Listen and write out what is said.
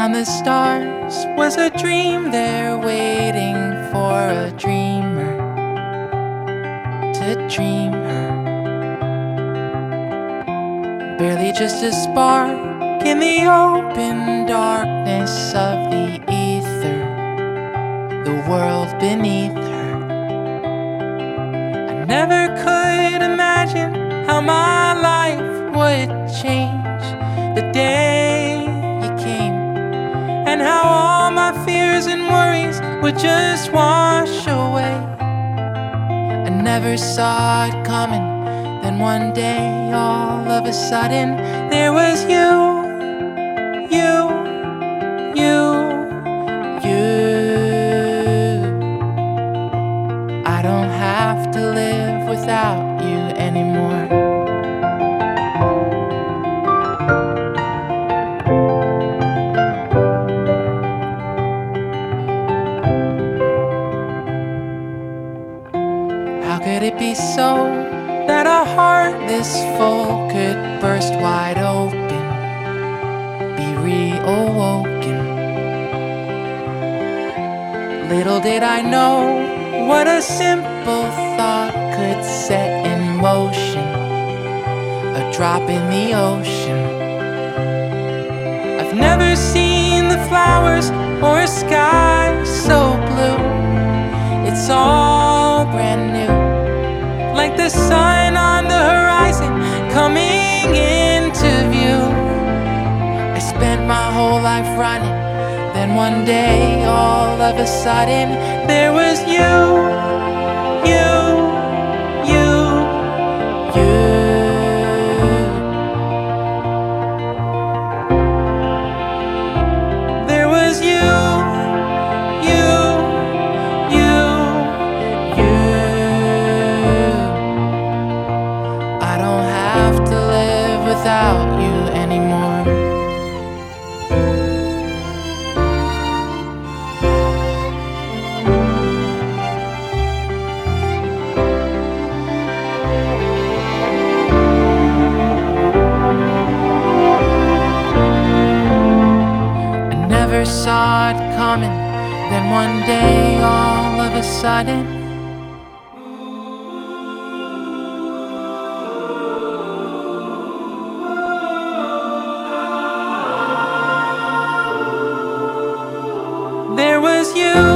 Beyond the stars was a dream there, waiting for a dreamer to dream her. Barely just a spark in the open darkness of the ether, the world beneath her. I never could imagine how my life would change the day you came, and how all my fears and worries would just wash away. I never saw it coming. Then one day, all of a sudden, there was you. I don't have to live without you anymore. How could it be so that a heart this full could burst wide open, be reawoken? Little did I know what a simple thought could set in motion, a drop in the ocean. I've never seen the flowers or a sky so blue. It's all brand new, like the sun on the horizon coming into view. I spent my whole life running, then one day, all of a sudden, there was you. There was you. I don't have to live without you anymore. I never saw it coming. Then one day, all of a sudden, there was you.